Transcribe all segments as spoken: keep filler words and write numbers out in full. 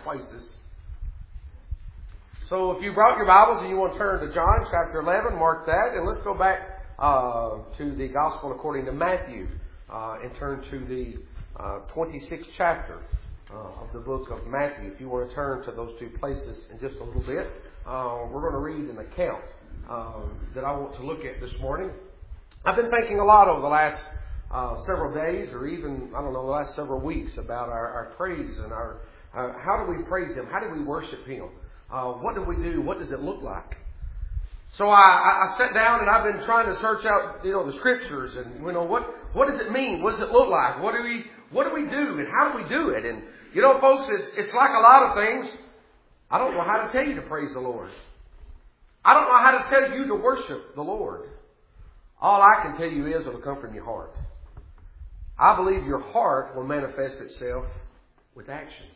places. So if you brought your Bibles and you want to turn to John chapter eleven, mark that. And let's go back uh, to the Gospel according to Matthew uh, and turn to the uh, twenty-sixth chapter uh, of the book of Matthew. If you want to turn to those two places in just a little bit, uh, we're going to read an account uh, that I want to look at this morning. I've been thinking a lot over the last uh, several days, or even, I don't know, the last several weeks about our, our praise and our uh, how do we praise Him? How do we worship Him? Uh, what do we do? What does it look like? So I, I, I sat down and I've been trying to search out, you know, the scriptures and, you know, what, what does it mean? What does it look like? What do we, what do we do and how do we do it? And, you know, folks, it's, it's like a lot of things. I don't know how to tell you to praise the Lord. I don't know how to tell you to worship the Lord. All I can tell you is it'll come from your heart. I believe your heart will manifest itself with actions.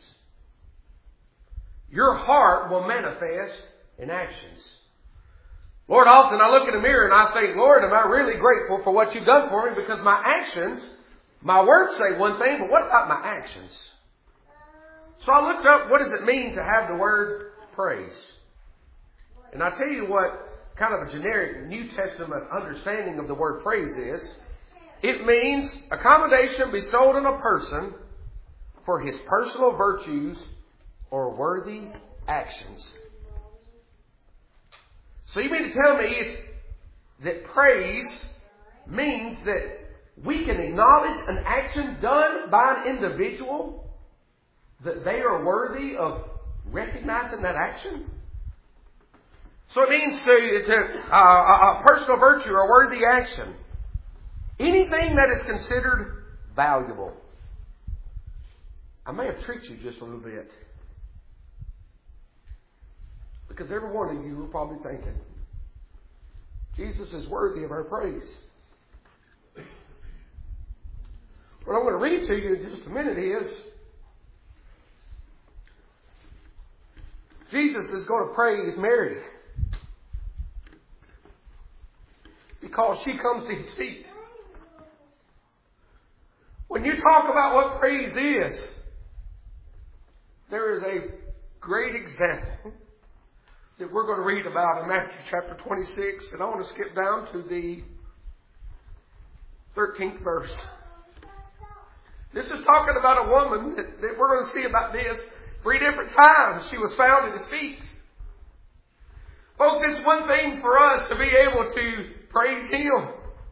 Your heart will manifest in actions. Lord, often I look in the mirror and I think, Lord, am I really grateful for what you've done for me? Because my actions, my words say one thing, but what about my actions? So I looked up, what does it mean to have the word praise? And I tell you what kind of a generic New Testament understanding of the word praise is. It means accommodation bestowed on a person for his personal virtues or worthy actions. So you mean to tell me it's, that praise means that we can acknowledge an action done by an individual, that they are worthy of recognizing that action? So it means to, to uh, a personal virtue or worthy action. Anything that is considered valuable. I may have tricked you just a little bit. Because every one of you are probably thinking, Jesus is worthy of our praise. What I'm going to read to you in just a minute is, Jesus is going to praise Mary because she comes to His feet. When you talk about what praise is, there is a great example that we're going to read about in Matthew chapter twenty-six. And I want to skip down to the thirteenth verse. This is talking about a woman that, that we're going to see about this three different times. She was found at His feet. Folks, it's one thing for us to be able to praise Him.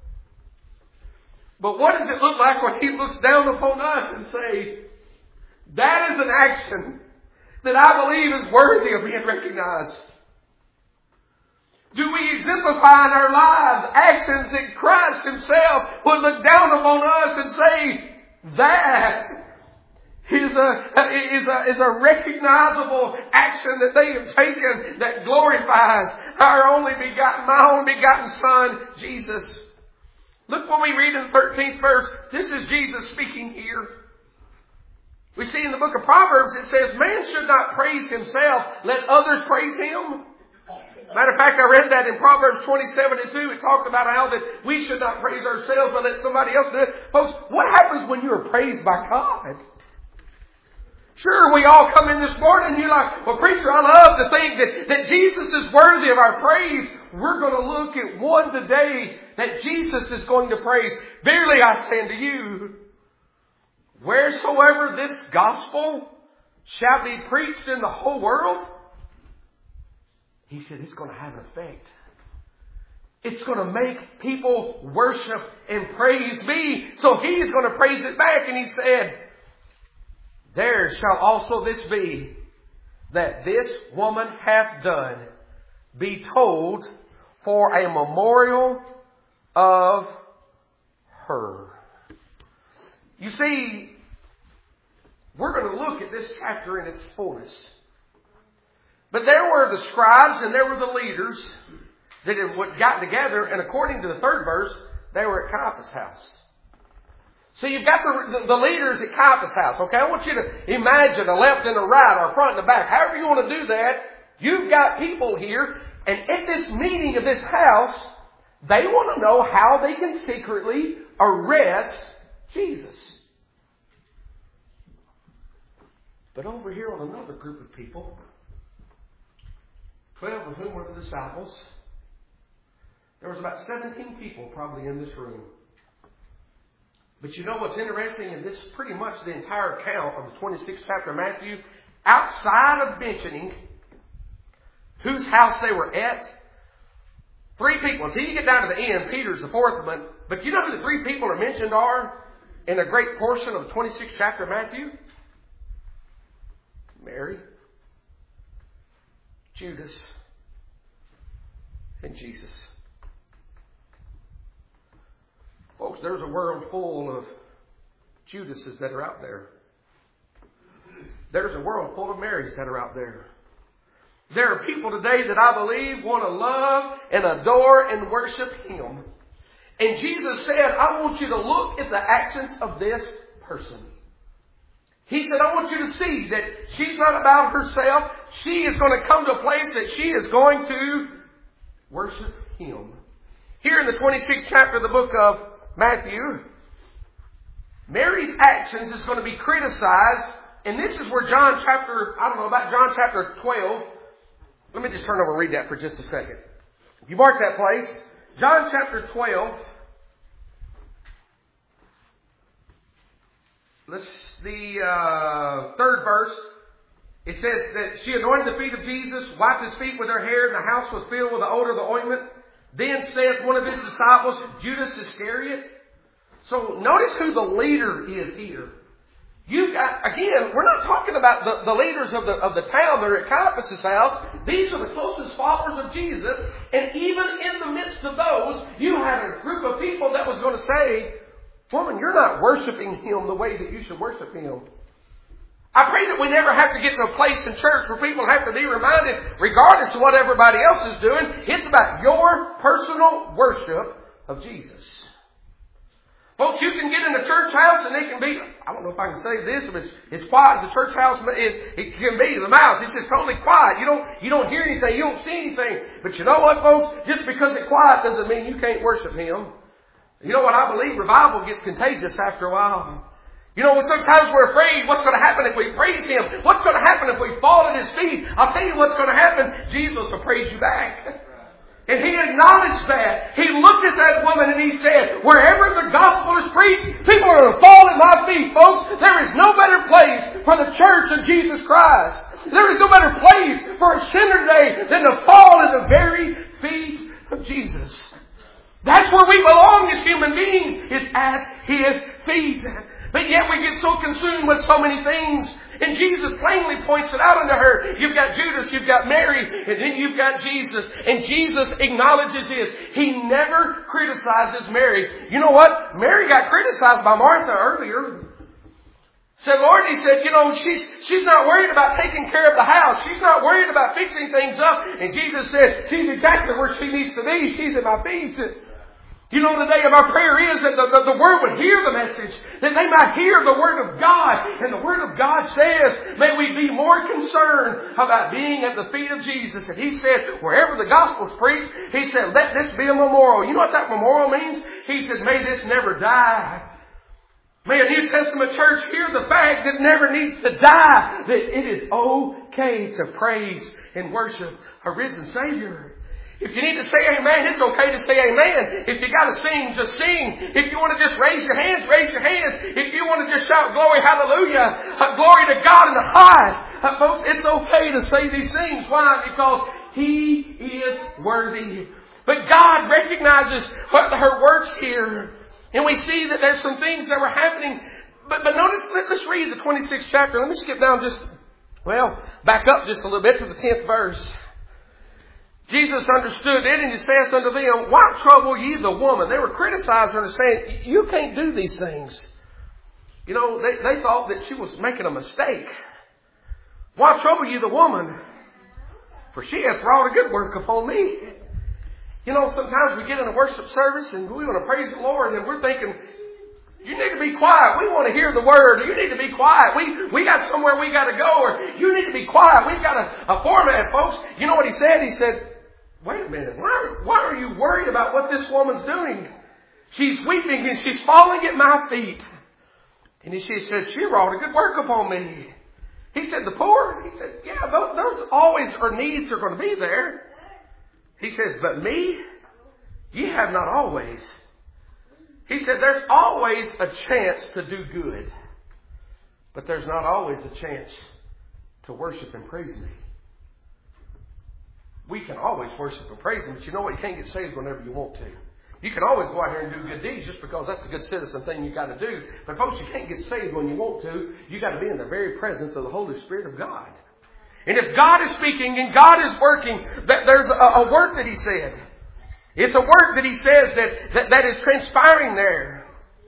But what does it look like when He looks down upon us and say, that is an action that I believe is worthy of being recognized? Do we exemplify in our lives actions that Christ Himself would look down upon us and say, that is a, is a, is a recognizable action that they have taken that glorifies our only begotten, my only begotten Son, Jesus. Look what we read in the thirteenth verse. This is Jesus speaking here. We see in the book of Proverbs, it says, man should not praise himself, let others praise him. Matter of fact, I read that in Proverbs twenty-seven and two. It talked about how that we should not praise ourselves, but let somebody else do it. Folks, what happens when you are praised by God? Sure, we all come in this morning and you're like, well, preacher, I love to think that, that Jesus is worthy of our praise. We're going to look at one today that Jesus is going to praise. Verily I say unto you, wheresoever this gospel shall be preached in the whole world, He said it's going to have an effect. It's going to make people worship and praise me. So He's going to praise it back. And He said, there shall also this be, that this woman hath done, be told for a memorial of her. You see, we're going to look at this chapter in its fullness. But there were the scribes and there were the leaders that had gotten together, and according to the third verse, they were at Caiaphas' house. So you've got the, the, the leaders at Caiaphas' house. Okay, I want you to imagine a left and a right, or a front and a back. However you want to do that, you've got people here, and at this meeting of this house, they want to know how they can secretly arrest Jesus. But over here on another group of people, twelve of whom were the disciples, there was about seventeen people probably in this room. But you know what's interesting? And this is pretty much the entire account of the twenty-sixth chapter of Matthew. Outside of mentioning whose house they were at, three people. Until you get down to the end, Peter's the fourth one. But you know who the three people are mentioned are in a great portion of the twenty-sixth chapter of Matthew? Mary, Judas, and Jesus. Folks, there's a world full of Judases that are out there. There's a world full of Marys that are out there. There are people today that I believe want to love and adore and worship Him. And Jesus said, I want you to look at the actions of this person. He said, I want you to see that she's not about herself. She is going to come to a place that she is going to worship Him. Here in the twenty-sixth chapter of the book of Matthew, Mary's actions is going to be criticized. And this is where John chapter, I don't know, about John chapter twelve. Let me just turn over and read that for just a second. You mark that place. John chapter twelve. Let's, the uh, third verse. It says that she anointed the feet of Jesus, wiped His feet with her hair, and the house was filled with the odor of the ointment. Then saith one of His disciples, Judas Iscariot. So notice who the leader is here. You've got, again, we're not talking about the, the leaders of the, of the town that are at Caiaphas' house. These are the closest followers of Jesus. And even in the midst of those, you had a group of people that was going to say, woman, you're not worshiping Him the way that you should worship Him. I pray that we never have to get to a place in church where people have to be reminded, regardless of what everybody else is doing, it's about your personal worship of Jesus. Folks, you can get in a church house and it can be, I don't know if I can say this, but it's, it's quiet. The church house, it, it can be the mouse. It's just totally quiet. You don't, you don't hear anything. You don't see anything. But you know what, folks? Just because it's quiet doesn't mean you can't worship Him. You know what? I believe revival gets contagious after a while. You know, sometimes we're afraid what's going to happen if we praise Him. What's going to happen if we fall at His feet? I'll tell you what's going to happen. Jesus will praise you back. And He acknowledged that. He looked at that woman and He said, wherever the gospel is preached, people are going to fall at my feet, folks. There is no better place for the church of Jesus Christ. There is no better place for a sinner today than to fall at the very feet of Jesus. That's where we belong as human beings, is at His feet. But yet we get so consumed with so many things. And Jesus plainly points it out unto her. You've got Judas, you've got Mary, and then you've got Jesus. And Jesus acknowledges His. He never criticizes Mary. You know what? Mary got criticized by Martha earlier. Said, Lord, He said, you know, she's, she's not worried about taking care of the house. She's not worried about fixing things up. And Jesus said, she's exactly where she needs to be. She's at my feet. You know, today our prayer is that the, the, the Word would hear the message, that they might hear the Word of God. And the Word of God says, may we be more concerned about being at the feet of Jesus. And He said, wherever the gospel is preached, He said, let this be a memorial. You know what that memorial means? He said, may this never die. May a New Testament church hear the fact that it never needs to die, that it is okay to praise and worship a risen Savior. If you need to say amen, it's okay to say amen. If you got to sing, just sing. If you want to just raise your hands, raise your hands. If you want to just shout glory, hallelujah, uh, glory to God in the highest. Uh, folks, it's okay to say these things. Why? Because He is worthy. But God recognizes what her works here. And we see that there's some things that were happening. But, but notice, let, let's read the twenty-sixth chapter. Let me skip down just, well, back up just a little bit to the tenth verse. Jesus understood it, and He saith unto them, why trouble ye the woman? They were criticizing her and saying, you can't do these things. You know, they, they thought that she was making a mistake. Why trouble ye the woman? For she hath wrought a good work upon me. You know, sometimes we get in a worship service and we want to praise the Lord and we're thinking, you need to be quiet. We want to hear the Word. You need to be quiet. We we got somewhere we got to go. Or you need to be quiet. We've got a, a format, folks. You know what He said? He said, wait a minute. Why, why are you worried about what this woman's doing? She's weeping and she's falling at my feet. And she said, she wrought a good work upon me. He said, the poor? He said, yeah, those, those always are needs are going to be there. He says, but me, ye have not always. He said, there's always a chance to do good. But there's not always a chance to worship and praise me. We can always worship and praise Him, but you know what? You can't get saved whenever you want to. You can always go out here and do good deeds just because that's the good citizen thing you got to do. But folks, you can't get saved when you want to. You got to be in the very presence of the Holy Spirit of God. And if God is speaking and God is working, that there's a, a work that He said. It's a work that He says that, that, that is transpiring there.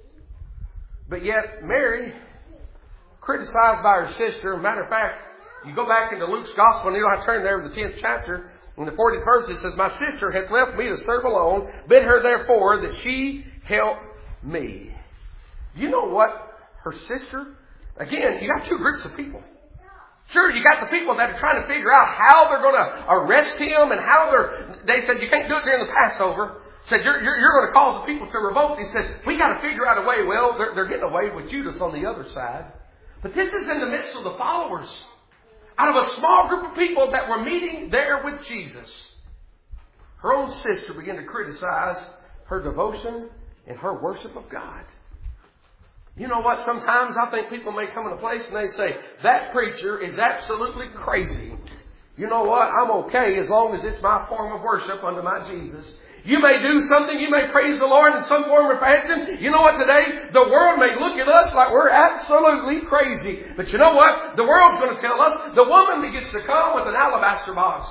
But yet, Mary, criticized by her sister. Matter of fact, you go back into Luke's Gospel, and you don't have to turn there in the tenth chapter. In the fortieth verse, it says, my sister hath left me to serve alone. Bid her therefore that she help me. You know what? Her sister, again, you got two groups of people. Sure, you got the people that are trying to figure out how they're going to arrest Him and how they're, they said, you can't do it during the Passover. Said, you're, you're, you're going to cause the people to revolt. He said, we got to figure out a way. Well, they're, they're getting away with Judas on the other side. But this is in the midst of the followers. Out of a small group of people that were meeting there with Jesus. Her own sister began to criticize her devotion and her worship of God. You know what? Sometimes I think people may come in a place and they say, that preacher is absolutely crazy. You know what? I'm okay as long as it's my form of worship unto my Jesus. You may do something, you may praise the Lord in some form or fashion. You know what today? The world may look at us like we're absolutely crazy. But you know what? The world's going to tell us the woman begins to come with an alabaster box.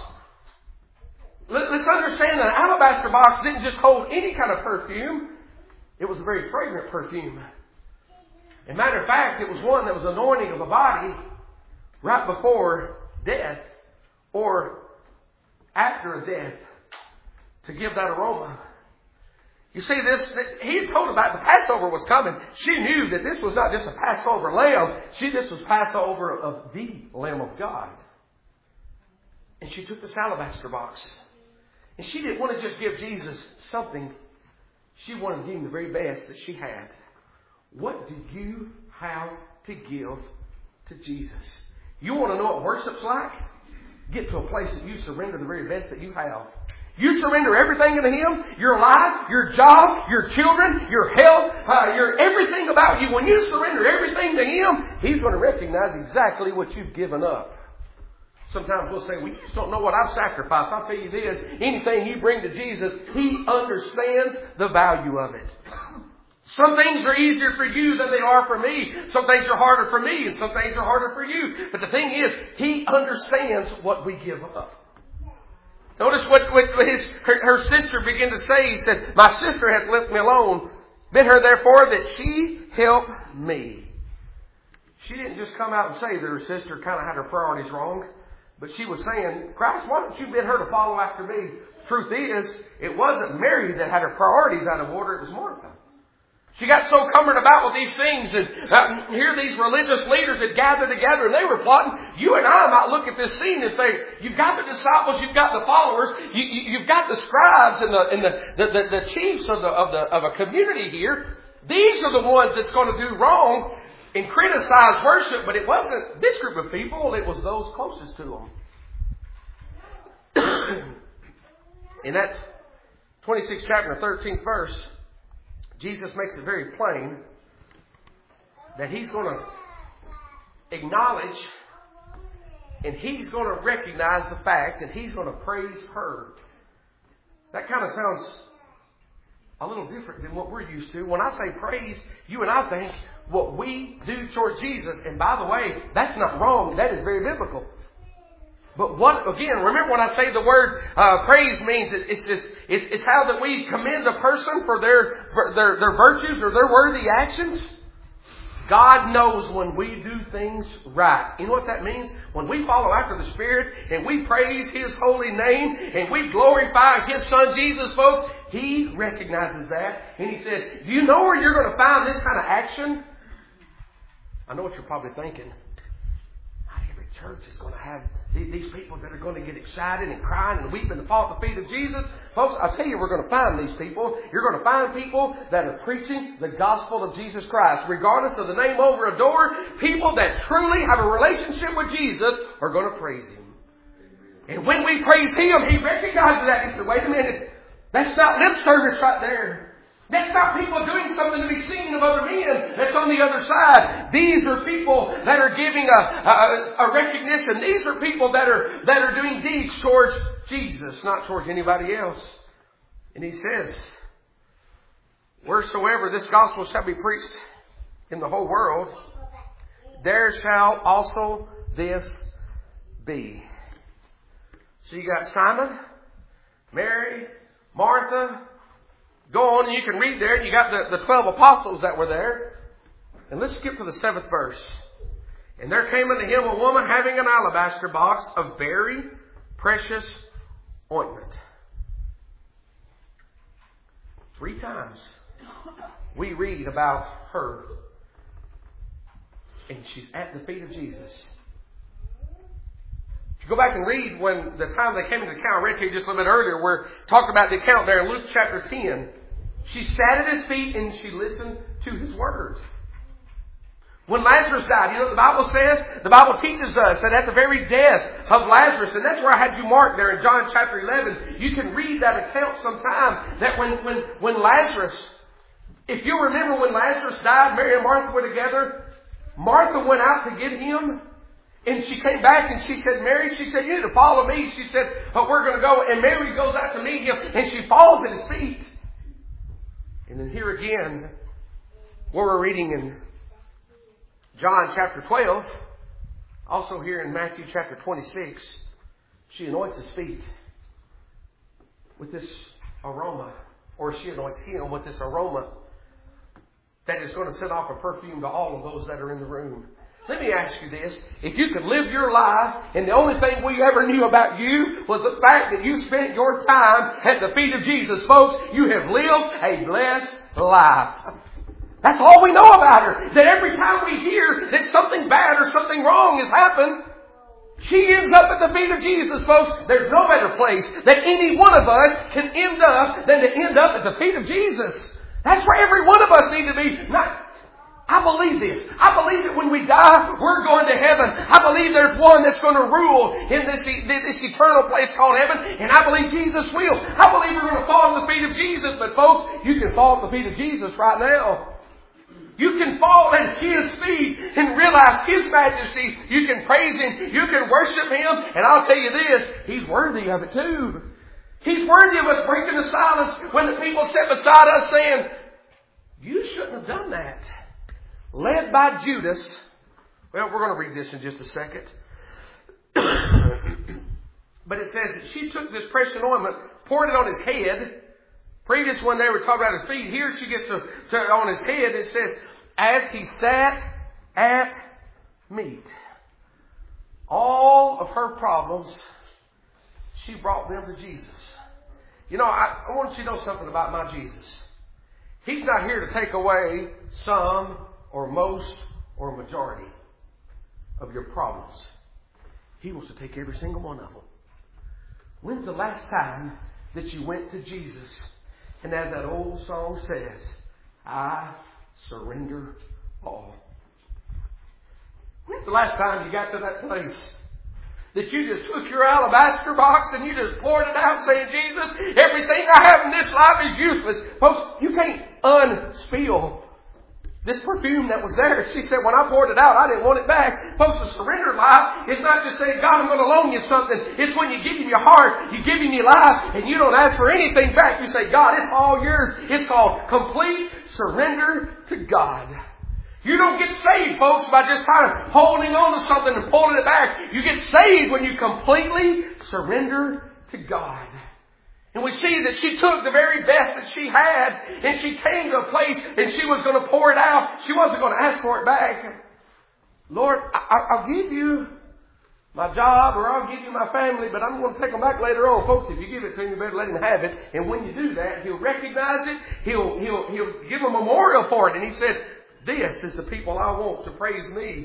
Let's understand that an alabaster box didn't just hold any kind of perfume. It was a very fragrant perfume. As a matter of fact, it was one that was anointing of the body right before death or after a death. To give that aroma. You see, this, he had told about the Passover was coming. She knew that this was not just a Passover lamb. She, this was Passover of the Lamb of God. And she took this alabaster box. And she didn't want to just give Jesus something. She wanted to give Him the very best that she had. What do you have to give to Jesus? You want to know what worship's like? Get to a place that you surrender the very best that you have. You surrender everything to Him, your life, your job, your children, your health, uh, your everything about you. When you surrender everything to Him, He's going to recognize exactly what you've given up. Sometimes we'll say, well, you just don't know what I've sacrificed. I'll tell you this, anything you bring to Jesus, He understands the value of it. Some things are easier for you than they are for me. Some things are harder for me and some things are harder for you. But the thing is, He understands what we give up. Notice what, what his, her, her sister began to say. He said, my sister hath left me alone. Bid her therefore that she help me. She didn't just come out and say that her sister kind of had her priorities wrong. But she was saying, Christ, why don't you bid her to follow after me? Truth is, it wasn't Mary that had her priorities out of order. It was Martha. She got so cumbered about with these things, and uh, here these religious leaders had gathered together, and they were plotting. You and I might look at this scene and think, you've got the disciples, you've got the followers, you, you, you've got the scribes and the and the, the, the, the chiefs of the of the of a community here. These are the ones that's going to do wrong and criticize worship, but it wasn't this group of people; it was those closest to them. In that twenty-sixth chapter, thirteenth verse. Jesus makes it very plain that He's going to acknowledge and He's going to recognize the fact and He's going to praise her. That kind of sounds a little different than what we're used to. When I say praise, you and I think what we do towards Jesus. And by the way, that's not wrong. That is very biblical. But what, again, remember when I say the word uh, praise means it, it's just, it's, it's how that we commend a person for their, for their, their virtues or their worthy actions. God knows when we do things right. You know what that means? When we follow after the Spirit and we praise His holy name and we glorify His Son Jesus, folks, He recognizes that. And He said, do you know where you're going to find this kind of action? I know what you're probably thinking. Not every church is going to have these people that are going to get excited and crying and weeping and fall at the feet of Jesus. Folks, I'll tell you, we're going to find these people. You're going to find people that are preaching the gospel of Jesus Christ. Regardless of the name over a door, people that truly have a relationship with Jesus are going to praise Him. And when we praise Him, He recognizes that. He said, wait a minute, that's not lip service right there. That's not people doing something to be seen of other men. That's on the other side. These are people that are giving a, a, a recognition. These are people that are, that are doing deeds towards Jesus, not towards anybody else. And He says, wheresoever this gospel shall be preached in the whole world, there shall also this be. So you got Simon, Mary, Martha. Go on and you can read there. You got the, the twelve apostles that were there. And let's skip to the seventh verse. And there came unto him a woman having an alabaster box of very precious ointment. Three times we read about her. And she's at the feet of Jesus. If you go back and read when the time they came into the account, I read to you just a little bit earlier, where talked about the account there in Luke chapter ten. She sat at His feet and she listened to His words. When Lazarus died, you know what the Bible says? The Bible teaches us that at the very death of Lazarus, and that's where I had you marked there in John chapter eleven, you can read that account sometime, that when, when, when Lazarus, if you remember when Lazarus died, Mary and Martha were together, Martha went out to get him. And she came back and she said, Mary, she said, you need to follow me. She said, but we're going to go. And Mary goes out to meet him and she falls at His feet. And then here again, where we're reading in John chapter twelve, also here in Matthew chapter twenty-six, she anoints His feet with this aroma, or she anoints Him with this aroma that is going to send off a perfume to all of those that are in the room. Let me ask you this. If you could live your life and the only thing we ever knew about you was the fact that you spent your time at the feet of Jesus, folks, you have lived a blessed life. That's all we know about her. That every time we hear that something bad or something wrong has happened, she ends up at the feet of Jesus, folks. There's no better place that any one of us can end up than to end up at the feet of Jesus. That's where every one of us need to be. Not I believe this. I believe that when we die, we're going to heaven. I believe there's one that's going to rule in this, this eternal place called heaven. And I believe Jesus will. I believe we're going to fall at the feet of Jesus. But folks, you can fall at the feet of Jesus right now. You can fall at His feet and realize His majesty. You can praise Him. You can worship Him. And I'll tell you this, He's worthy of it too. He's worthy of us breaking the silence when the people sat beside us saying, you shouldn't have done that. Led by Judas. Well, we're going to read this in just a second. But it says that she took this precious ointment, poured it on His head. Previous one they were talking about His feet. Here she gets to, to on His head. It says, as He sat at meat. All of her problems, she brought them to Jesus. You know, I, I want you to know something about my Jesus. He's not here to take away some or most or majority of your problems. He wants to take every single one of them. When's the last time that you went to Jesus and, as that old song says, I surrender all? When's the last time you got to that place that you just took your alabaster box and you just poured it out saying, Jesus, everything I have in this life is useless. Folks, you can't unspill this perfume that was there. She said, when I poured it out, I didn't want it back. Folks, a surrender life is not just saying, God, I'm going to loan you something. It's when you give Him your heart, you give Him your life, and you don't ask for anything back. You say, God, it's all yours. It's called complete surrender to God. You don't get saved, folks, by just kind of holding on to something and pulling it back. You get saved when you completely surrender to God. And we see that she took the very best that she had and she came to a place and she was going to pour it out. She wasn't going to ask for it back. Lord, I, I'll give you my job or I'll give you my family, but I'm going to take them back later on. Folks, if you give it to him, you better let him have it. And when you do that, He'll recognize it. He'll, he'll, he'll give a memorial for it. And He said, this is the people I want to praise me.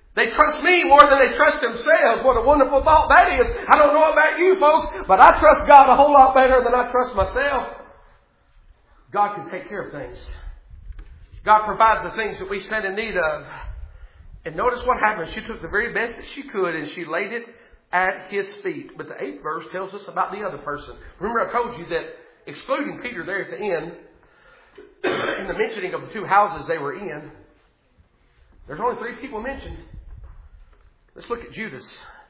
They trust me more than they trust themselves. What a wonderful thought that is. I don't know about you folks, but I trust God a whole lot better than I trust myself. God can take care of things. God provides the things that we stand in need of. And notice what happened. She took the very best that she could and she laid it at His feet. But the eighth verse tells us about the other person. Remember I told you that excluding Peter there at the end, in the mentioning of the two houses they were in, there's only three people mentioned. Let's look at Judas.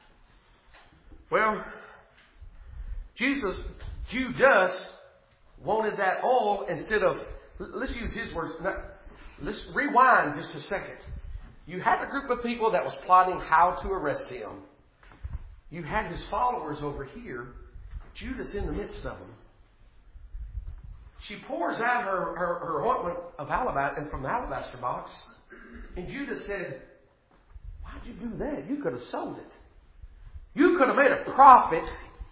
Well, Jesus, Judas wanted that oil instead of, let's use his words. Let's rewind just a second. You had a group of people that was plotting how to arrest him. You had his followers over here, Judas in the midst of them. She pours out her, her, her ointment of alabaster from the alabaster box. And Judas said, why'd you do that? You could have sold it. You could have made a profit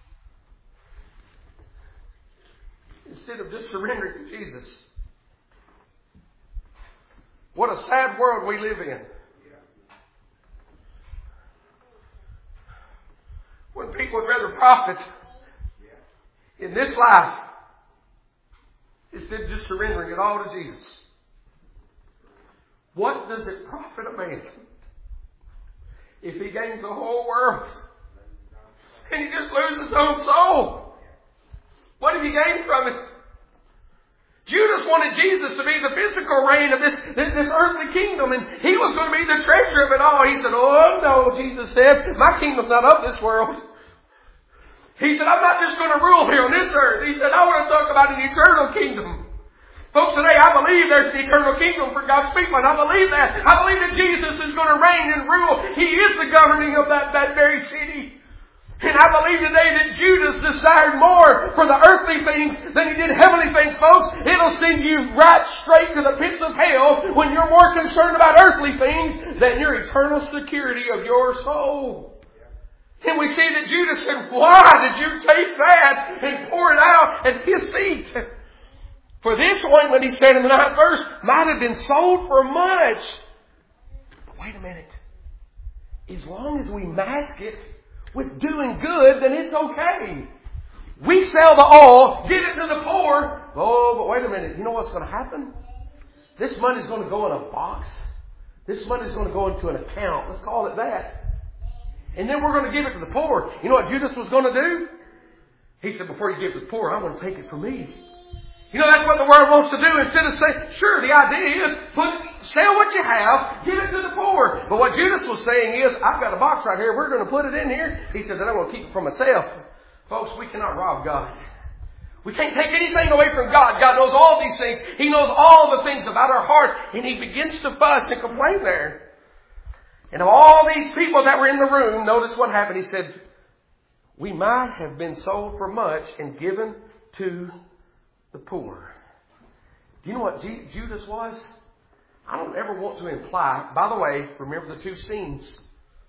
instead of just surrendering to Jesus. What a sad world we live in. When people would rather profit in this life instead of just surrendering it all to Jesus. What does it profit a man if he gains the whole world and he just loses his own soul? What have you gained from it? Judas wanted Jesus to be the physical reign of this, this, this earthly kingdom, and he was going to be the treasure of it all. He said, oh no, Jesus said, my kingdom's not of this world. He said, I'm not just going to rule here on this earth. He said, I want to talk about an eternal kingdom. Folks, today I believe there's an eternal kingdom for God's people, and I believe that. I believe that Jesus is going to reign and rule. He is the governing of that, that very city. And I believe today that Judas desired more for the earthly things than he did heavenly things, folks. It'll send you right straight to the pits of hell when you're more concerned about earthly things than your eternal security of your soul. And we see that Judas said, why did you take that and pour it out at His feet? For this ointment, he said in the ninth verse, might have been sold for much. But wait a minute. As long as we mask it with doing good, then it's okay. We sell the oil, give it to the poor. Oh, but wait a minute. You know what's going to happen? This money's going to go in a box. This money's going to go into an account. Let's call it that. And then we're going to give it to the poor. You know what Judas was going to do? He said, before you give it to the poor, I'm going to take it for me. You know, that's what the world wants to do. Instead of saying, sure, the idea is, put, sell what you have, give it to the poor. But what Judas was saying is, I've got a box right here, we're going to put it in here. He said, then I'm going to keep it for myself. Folks, we cannot rob God. We can't take anything away from God. God knows all these things. He knows all the things about our heart. And He begins to fuss and complain there. And of all these people that were in the room, notice what happened. He said, we might have been sold for much and given to the poor. Do you know what G- Judas was? I don't ever want to imply, by the way, remember the two scenes.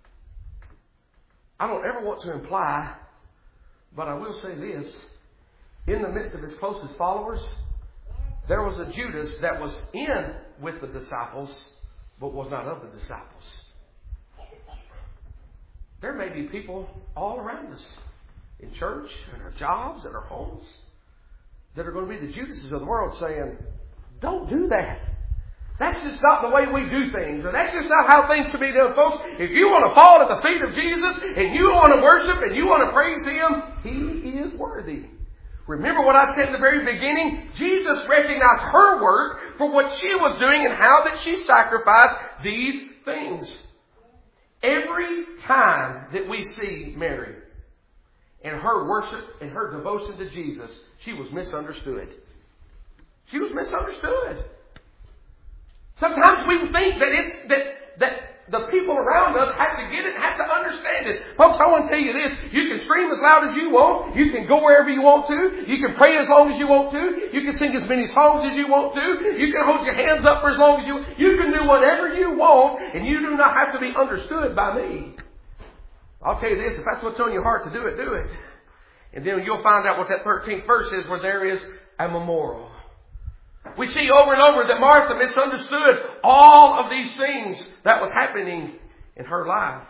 I don't ever want to imply, but I will say this. In the midst of His closest followers, there was a Judas that was in with the disciples, but was not of the disciples. There may be people all around us, in church, in our jobs, in our homes, that are going to be the Judases of the world saying, don't do that. That's just not the way we do things. And that's just not how things should be done, folks. If you want to fall at the feet of Jesus and you want to worship and you want to praise Him, He is worthy. Remember what I said in the very beginning? Jesus recognized her work for what she was doing and how that she sacrificed these things. Every time that we see Mary and her worship and her devotion to Jesus, she was misunderstood. She was misunderstood. Sometimes we think that it's that that the people around us have to get it, have to understand it. Folks, I want to tell you this. You can scream as loud as you want. You can go wherever you want to. You can pray as long as you want to. You can sing as many songs as you want to. You can hold your hands up for as long as you want. You can do whatever you want, and you do not have to be understood by me. I'll tell you this. If that's what's on your heart to do it, do it. And then you'll find out what that thirteenth verse is, where there is a memorial. We see over and over that Martha misunderstood all of these things that was happening in her life.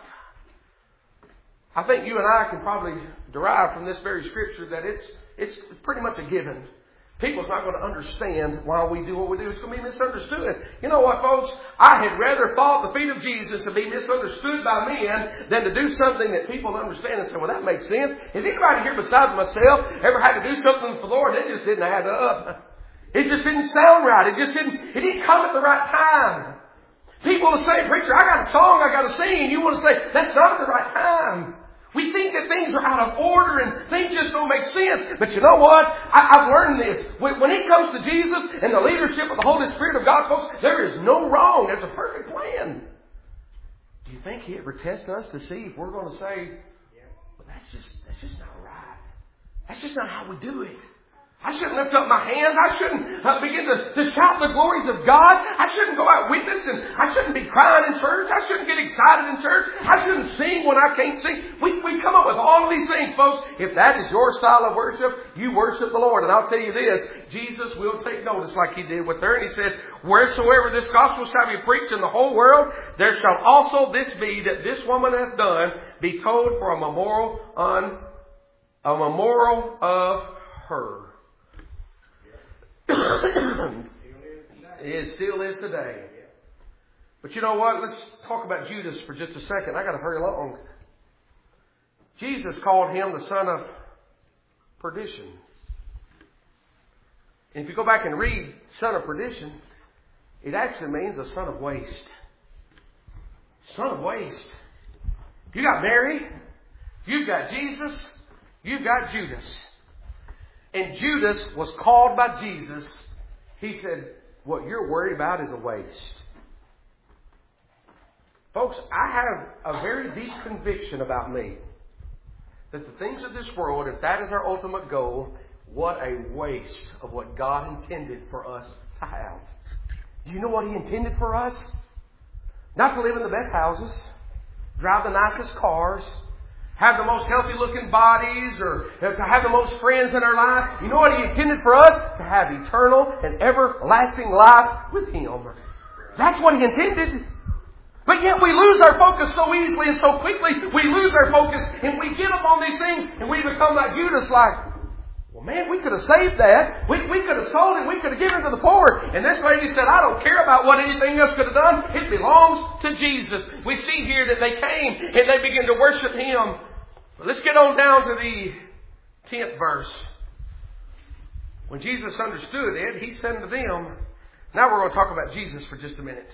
I think you and I can probably derive from this very scripture that it's it's pretty much a given. People's not going to understand why we do what we do. It's going to be misunderstood. You know what, folks? I had rather fall at the feet of Jesus and be misunderstood by men than to do something that people understand and say, well, that makes sense. Has anybody here besides myself ever had to do something for the Lord that just didn't add up? It just didn't sound right. It just didn't, it didn't come at the right time. People will say, preacher, I got a song I got to sing. And you want to say, that's not at the right time. We think that things are out of order and things just don't make sense. But you know what? I, I've learned this. When, when it comes to Jesus and the leadership of the Holy Spirit of God, folks, there is no wrong. There's a perfect plan. Do you think He ever tests us to see if we're going to say, well, that's just, that's just not right. That's just not how we do it. I shouldn't lift up my hands. I shouldn't uh, begin to, to shout the glories of God. I shouldn't go out witnessing. I shouldn't be crying in church. I shouldn't get excited in church. I shouldn't sing when I can't sing. We, we come up with all of these things, folks. If that is your style of worship, you worship the Lord. And I'll tell you this, Jesus will take notice like He did with her. And He said, wheresoever this gospel shall be preached in the whole world, there shall also this be that this woman hath done be told for a memorial on a memorial of her. It still is today. But you know what? Let's talk about Judas for just a second. I got to hurry along. Jesus called him the son of perdition. And if you go back and read son of perdition, it actually means a son of waste. Son of waste. You got Mary. You've got Jesus. You've got Judas. And Judas was called by Jesus. He said, what you're worried about is a waste. Folks, I have a very deep conviction about me that the things of this world, if that is our ultimate goal, what a waste of what God intended for us to have. Do you know what He intended for us? Not to live in the best houses, drive the nicest cars, have the most healthy looking bodies, or to have the most friends in our life. You know what He intended for us? To have eternal and everlasting life with Him. That's what He intended. But yet we lose our focus so easily and so quickly. We lose our focus and we get up on these things and we become like Judas, like, well, man, we could have saved that. We, we could have sold it. We could have given it to the poor. And this lady said, I don't care about what anything else could have done. It belongs to Jesus. We see here that they came and they began to worship Him. Let's get on down to the tenth verse. When Jesus understood it, He said to them, now we're going to talk about Jesus for just a minute.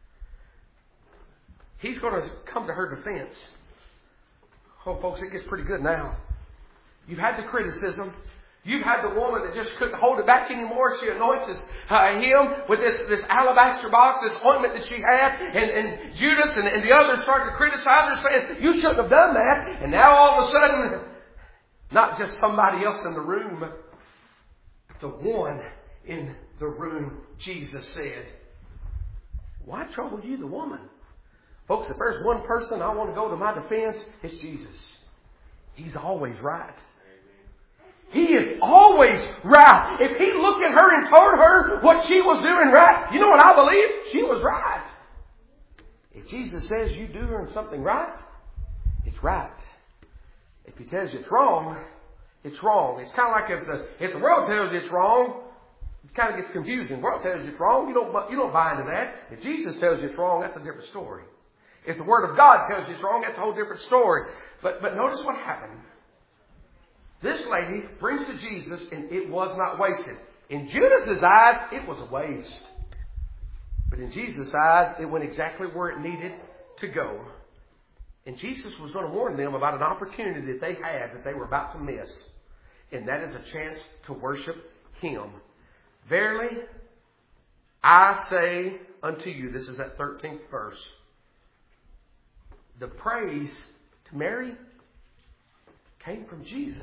He's going to come to her defense. Oh, folks, it gets pretty good now. You've had the criticism. You've had the woman that just couldn't hold it back anymore. She anoints his, uh, him with this, this alabaster box, this ointment that she had. And, and Judas and, and the others started to criticize her, saying, you shouldn't have done that. And now all of a sudden, not just somebody else in the room, but the one in the room, Jesus said, why trouble you the woman? Folks, if there's one person I want to go to my defense, it's Jesus. He's always right. He is always right. If He looked at her and told her what she was doing right, you know what I believe? She was right. If Jesus says you do her something right, it's right. If He tells you it's wrong, it's wrong. It's kind of like if the, if the world tells you it's wrong, it kind of gets confusing. The world tells you it's wrong, you don't, you don't buy into that. If Jesus tells you it's wrong, that's a different story. If the Word of God tells you it's wrong, that's a whole different story. But, but notice what happened. This lady brings to Jesus, and it was not wasted. In Judas' eyes, it was a waste. But in Jesus' eyes, it went exactly where it needed to go. And Jesus was going to warn them about an opportunity that they had that they were about to miss. And that is a chance to worship Him. Verily, I say unto you, this is that thirteenth verse, the praise to Mary came from Jesus.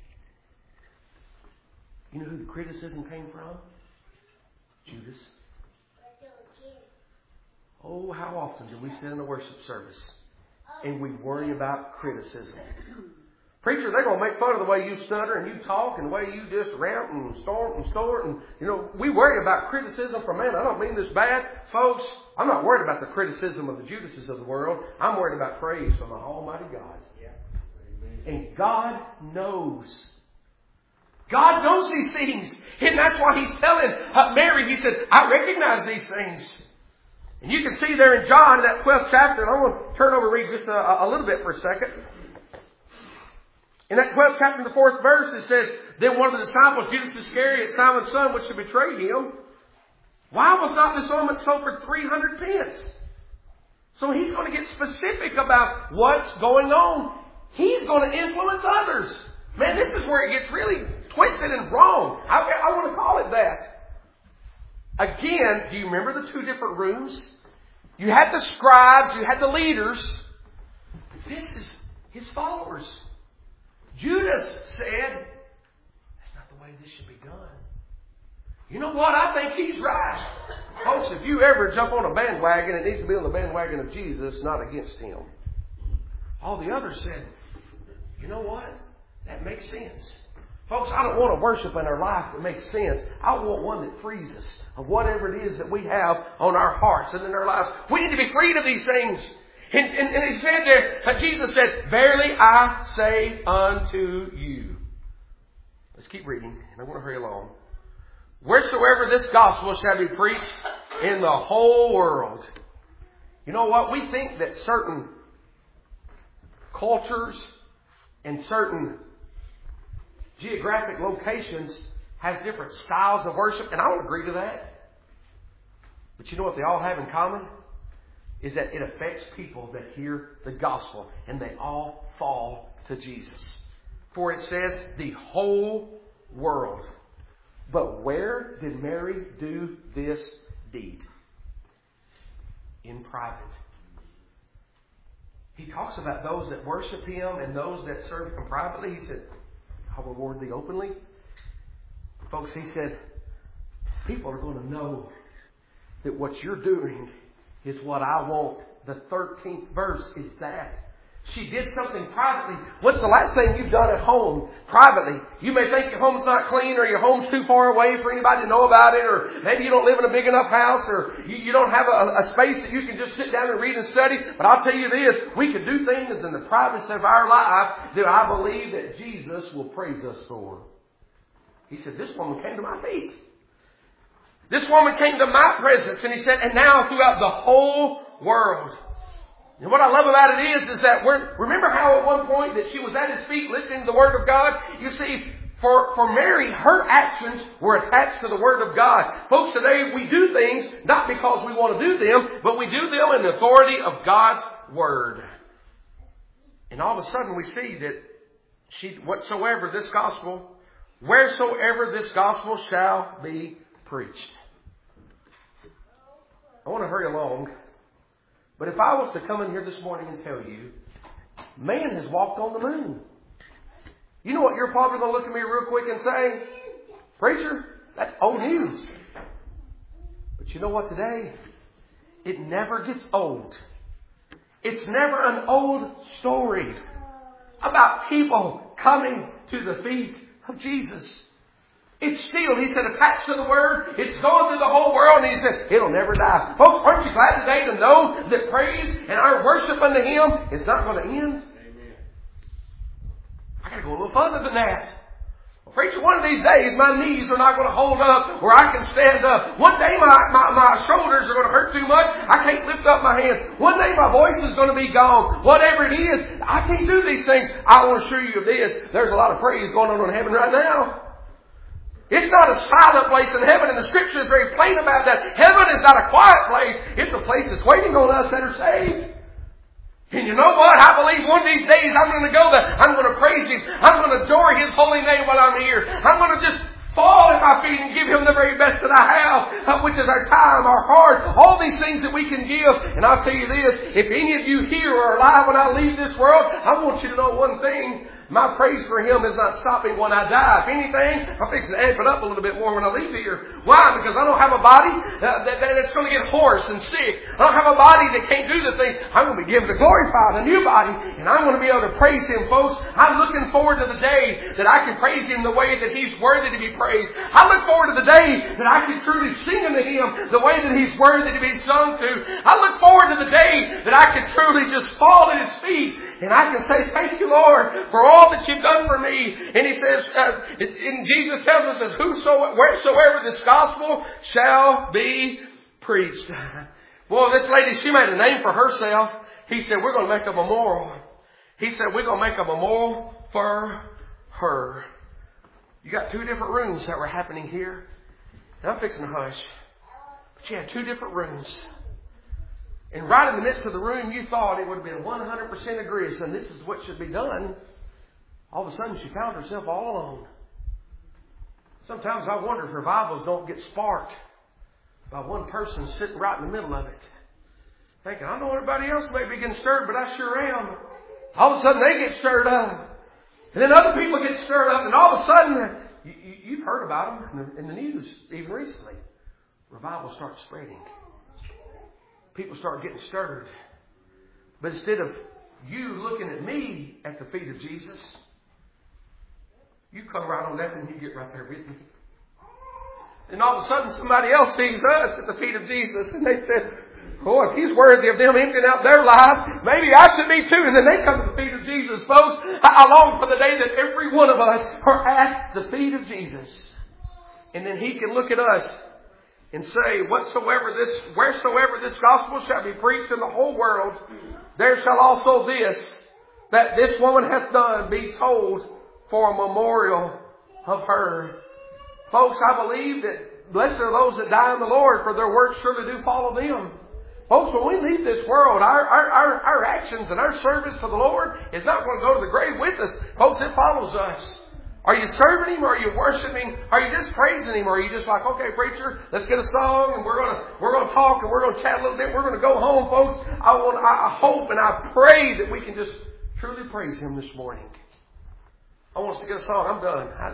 You know who the criticism came from? Judas. Oh, how often do we sit in a worship service and we worry about criticism? Preacher, they're going to make fun of the way you stutter and you talk and the way you just rant and storm and store. And, you know, we worry about criticism from man. I don't mean this bad. Folks, I'm not worried about the criticism of the Judases of the world. I'm worried about praise from the Almighty God. Yeah. And God knows. God knows these things. And that's why He's telling uh, Mary, He said, I recognize these things. And you can see there in John, that twelfth chapter, and I want to turn over and read just a, a little bit for a second. In that twelfth chapter, the fourth verse, it says, Then one of the disciples, Judas Iscariot, Simon's son, which should betray Him, why was not this ointment sold for three hundred pence? So He's going to get specific about what's going on. He's going to influence others. Man, this is where it gets really twisted and wrong. I, I want to call it that. Again, do you remember the two different rooms? You had the scribes, you had the leaders. This is His followers. Judas said, that's not the way this should be done. You know what? I think he's right. Folks, if you ever jump on a bandwagon, it needs to be on the bandwagon of Jesus, not against Him. All the others said, you know what? That makes sense. Folks, I don't want to worship in our life that makes sense. I want one that frees us of whatever it is that we have on our hearts and in our lives. We need to be freed of these things. And, and, and He said there, uh, Jesus said, Verily I say unto you. Let's keep reading, and I want to hurry along. Wheresoever this gospel shall be preached in the whole world. You know what? We think that certain cultures and certain geographic locations has different styles of worship, and I would agree to that. But you know what they all have in common? Is that it affects people that hear the gospel, and they all fall to Jesus. For it says, the whole world. But where did Mary do this deed? In private. He talks about those that worship Him and those that serve Him privately. He said, I'll reward thee openly. Folks, He said, people are going to know that what you're doing is what I want. The thirteenth verse is that. She did something privately. What's the last thing you've done at home privately? You may think your home's not clean, or your home's too far away for anybody to know about it, or maybe you don't live in a big enough house, or you, you don't have a, a space that you can just sit down and read and study. But I'll tell you this, we can do things in the privacy of our life that I believe that Jesus will praise us for. He said, this woman came to my feet. This woman came to my presence, and He said, and now throughout the whole world. And what I love about it is, is that we're, remember how at one point that she was at His feet listening to the Word of God? You see, for, for Mary, her actions were attached to the Word of God. Folks, today we do things not because we want to do them, but we do them in the authority of God's Word. And all of a sudden we see that she, whatsoever this gospel, wheresoever this gospel shall be preached. I want to hurry along. But if I was to come in here this morning and tell you, man has walked on the moon. You know what you're probably going to look at me real quick and say? Preacher, that's old news. But you know what today? It never gets old. It's never an old story about people coming to the feet of Jesus. It's still, He said, attached to the Word. It's going through the whole world. And He said, it'll never die. Folks, aren't you glad today to know that praise and our worship unto Him is not going to end? Amen. I got to go a little further than that. Well, preacher, one of these days my knees are not going to hold up where I can stand up. One day my, my, my shoulders are going to hurt too much. I can't lift up my hands. One day my voice is going to be gone. Whatever it is, I can't do these things. I want to assure you of this. There's a lot of praise going on in heaven right now. It's not a silent place in heaven, and the Scripture is very plain about that. Heaven is not a quiet place. It's a place that's waiting on us that are saved. And you know what? I believe one of these days I'm going to go there. I'm going to praise Him. I'm going to adore His holy name while I'm here. I'm going to just fall at my feet and give Him the very best that I have, uh, which is our time, our heart, all these things that we can give. And I'll tell you this, if any of you here are alive when I leave this world, I want you to know one thing. My praise for Him is not stopping when I die. If anything, I'm fixing to amp it up a little bit more when I leave here. Why? Because I don't have a body uh, that, that's going to get hoarse and sick. I don't have a body that can't do the things. I'm going to be given a glorified, a new body, and I'm going to be able to praise Him, folks. I'm looking forward to the day that I can praise Him the way that He's worthy to be praised. I look forward to the day that I can truly sing unto Him the way that He's worthy to be sung to. I look forward to the day that I can truly just fall at His feet and I can say, thank you, Lord, for all that You've done for me. And He says, uh, and Jesus tells us, that whosoever, wheresoever this gospel shall be preached. Boy, this lady, she made a name for herself. He said, we're going to make a memorial. He said, we're going to make a memorial for her. You got two different rooms that were happening here. And I'm fixing to hush. But you had two different rooms. And right in the midst of the room, you thought it would have been one hundred percent agreed, and this is what should be done. All of a sudden, she found herself all alone. Sometimes I wonder if revivals don't get sparked by one person sitting right in the middle of it. Thinking, I know everybody else may be getting stirred, but I sure am. All of a sudden, they get stirred up. And then other people get stirred up, and all of a sudden, you, you, you've heard about them in the, in the news, even recently. Revival starts spreading. People start getting stirred. But instead of you looking at me at the feet of Jesus, you come right on up and you get right there with me. And all of a sudden somebody else sees us at the feet of Jesus and they said, oh, if He's worthy of them emptying out their lives, maybe I should be too. And then they come to the feet of Jesus. Folks, I long for the day that every one of us are at the feet of Jesus. And then He can look at us and say, whatsoever this, wheresoever this gospel shall be preached in the whole world, there shall also this, that this woman hath done, be told for a memorial of her. Folks, I believe that blessed are those that die in the Lord, for their works surely do follow them. Folks, when we leave this world, our, our, our, our actions and our service to the Lord is not going to go to the grave with us. Folks, it follows us. Are you serving Him, or are you worshiping? Are you just praising Him, or are you just like, okay, preacher, let's get a song and we're gonna we're gonna talk and we're gonna chat a little bit. We're gonna go home, folks. I want, I hope and I pray that we can just truly praise Him this morning. I want us to get a song. I'm done.